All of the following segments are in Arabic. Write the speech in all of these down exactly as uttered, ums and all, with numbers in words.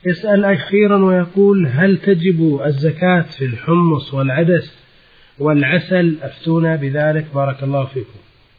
يسأل أخيرا ويقول: هل تجب الزكاة في الحمص والعدس والعسل؟ أفتونا بذلك بارك الله فيكم.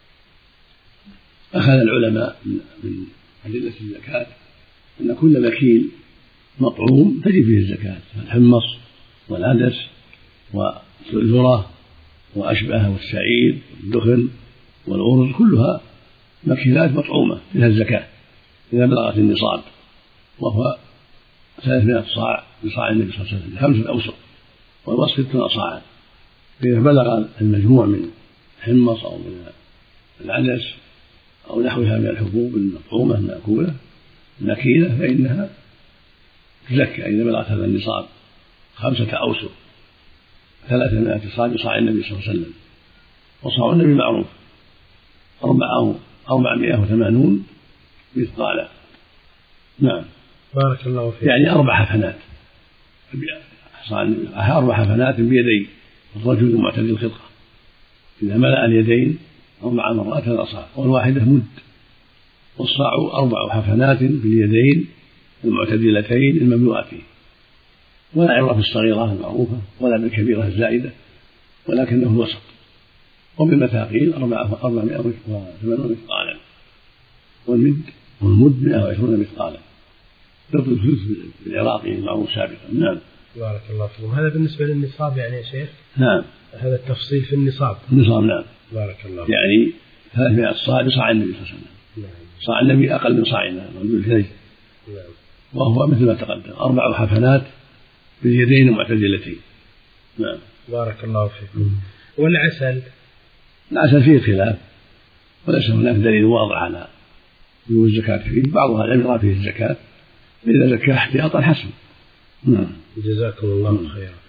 أخذ العلماء من أدلة الزكاة أن كل مكيل مطعوم تجب فيه الزكاة، الحمص والعدس والذرة وأشبه والشعير والدخن والأرز كلها مكيلات مطعومة فيها الزكاة إذا بلغت النصاب، وهو ثلاثمائة صاع بصاع النبي صلى الله عليه وسلم خمسة أوسق والوسط ستون صاعا. فإذا بلغ المجموع من الحمص أو من العدس أو نحوها من الحبوب المطعومة المأكولة مكيلة فإنها تزكى إذا بلغت هذا النصاب خمسة أوسق ثلاثمائة صاع بصاع النبي صلى الله عليه وسلم. وصاع النبي معروف أربعة أربعمائة وثمانون مثقالا. نعم بارك الله فيك. يعني أربع حفنات، أربع حفنات بيدي الرجل المعتدل الخلقة، إذا ملأ اليدين أربع مرات هذا صاع، والواحدة مد، والصاع أربع حفنات باليدين المعتدلتين المملوءتين، ولا عبرة في الصغيرة المعروفة ولا بالكبيرة الزائدة، ولكنه الوسط. وبالمثاقيل أربعمائة وثمانون مثقالا، والمد والمد مائة وعشرون مثقالا، ضد الفلس بالعراقي المعروف سابقا. نعم بارك الله فيكم. هذا بالنسبة للنصاب يعني يا شيخ؟ نعم هذا التفصيل في النصاب. النصاب نعم. بارك الله فيكم. يعني ثلاثمائة صاع بصاع النبي صلى الله عليه وسلم. نعم. صاع النبي أقل من صاعنا بالكذب. نعم. وهو مثل ما تقدم أربع حفنات باليدين المعتدلتين. نعم بارك الله فيكم. والعسل؟ العسل فيه خلاف، وليس هناك دليل واضح على وجوب الزكاة فيه، بعض أهل العلم يرى فيه الزكاة، إذا زكاه احتياطا حسن. نعم جزاكم الله خيرا.